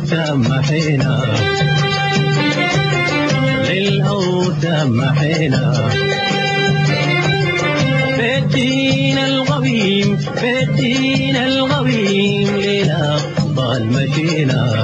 محينا للأوتام محينا في الدين القويم في الدين القويم للأفضل مشينا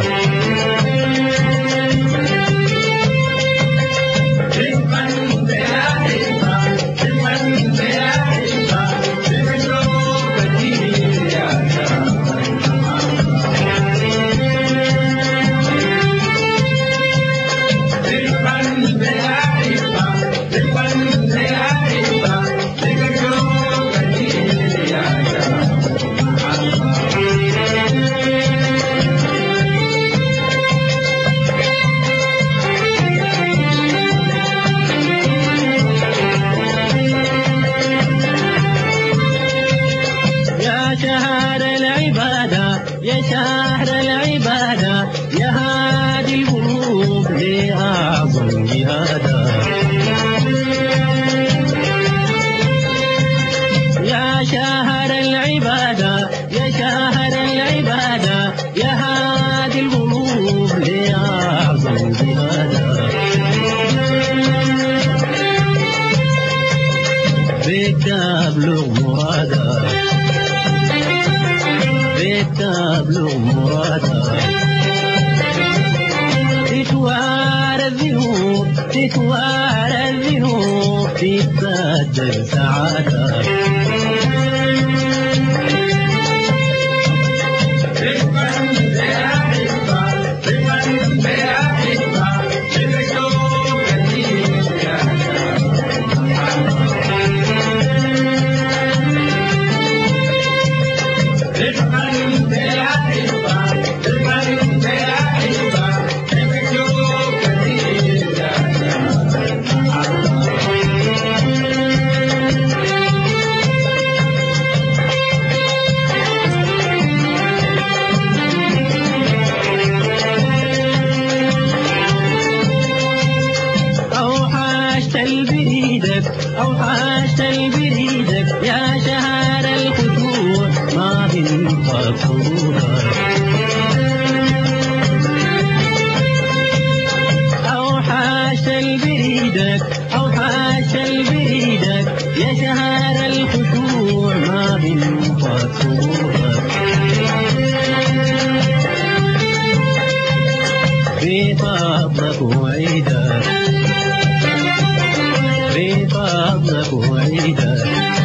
شهر العبادة يا شهر العبادة يا هادي القلوب لأعظم جهادا يا شهر العبادة يا شهر العبادة يا هادي القلوب لأعظم جهادا بك تبلغ مرادا تبلغ مرادا تتوارى الذنوب تتوارى الذنوب تتبدل سعادة أوحشت البريدك يا شهر الخشوع ما بنطق صدورك أوحشت البريدك أوحشت البريدك يا شهر الخشوع ما بنطق صدورك في فضلك وعيدك في فضلك وعيدك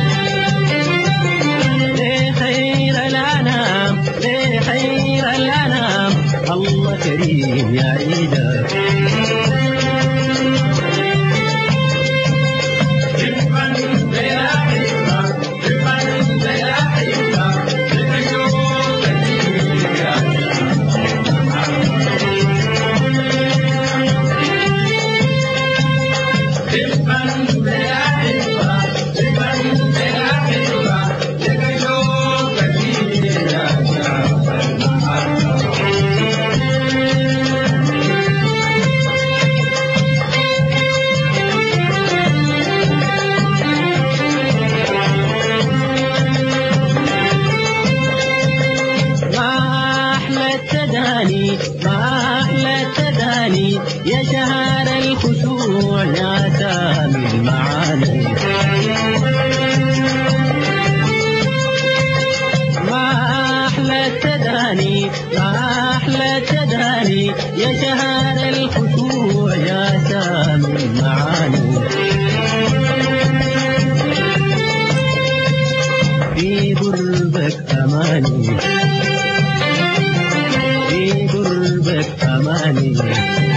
لخير الأنام لخير الأنام الله كريم يعيدك ما أحلى التداني يا شهر الخشوع يا سامي المعاني ما أحلى التداني ما أحلى التداني يا شهر الخشوع يا سامي المعاني في قربك أماني في قربك أماني